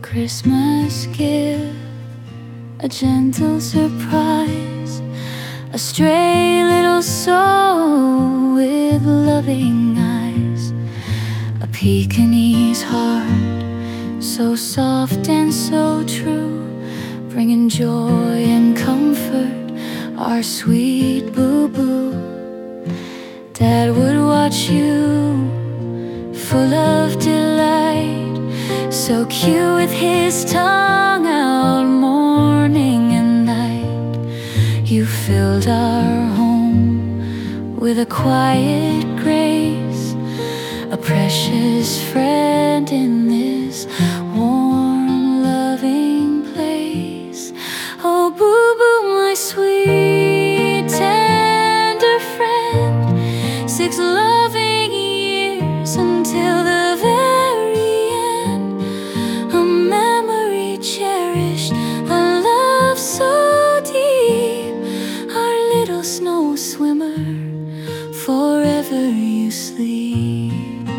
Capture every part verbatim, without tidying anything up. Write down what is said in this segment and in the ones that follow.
Christmas gift, a gentle surprise, a stray little soul with loving eyes, a Pekingese heart, so soft and so true, bringing joy and comfort, our sweet boo-boo. Dad would watch you, full of delight, so cute with his tongue out morning and night. You filled our home with a quiet grace, a precious friend in this warm, loving place. Oh, boo-boo, my sweet, tender friend, six loving years until the very end, a memory cherished, a love so deep, our little snow swimmer, forever you sleep.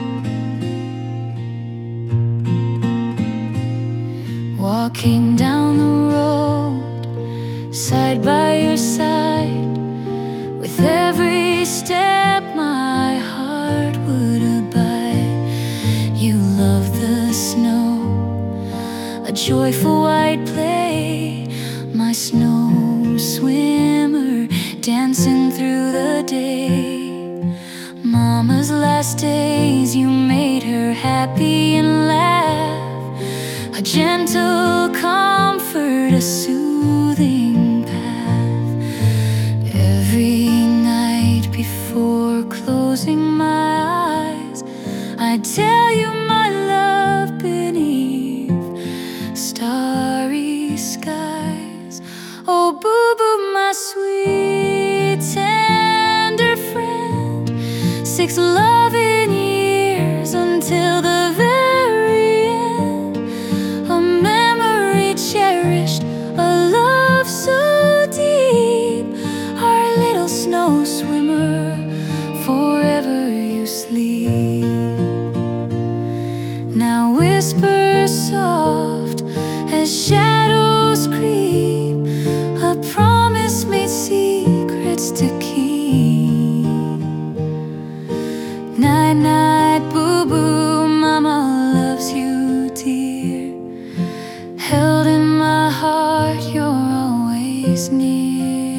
Walking down the road, side by your side, with every step my heart would abide. You love the snow, a joyful white play, my snow swimmer, dancing through the day. Mama's last days, you made her happy and laugh, a gentle comfort, a soothing path. Every night before closing my eyes, I'd tell you my love beneath starry skies. Oh, boo-boo, my sweet, tender friend, six loving years until the very end, a memory cherished, a love so deep, our little snow swimmer, forever you sleep. Now whisper soft as shadows creep, a promise made, secrets to keep. Night, night, boo-boo, mama loves you, dear. Held in my heart, you're always near.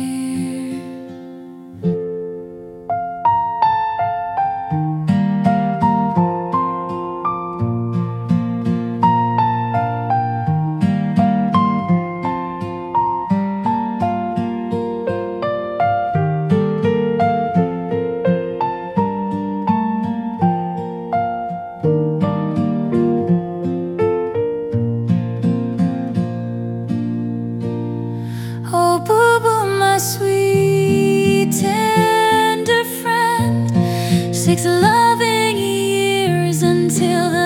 Oh, boo-boo, my sweet, tender friend, six loving years until the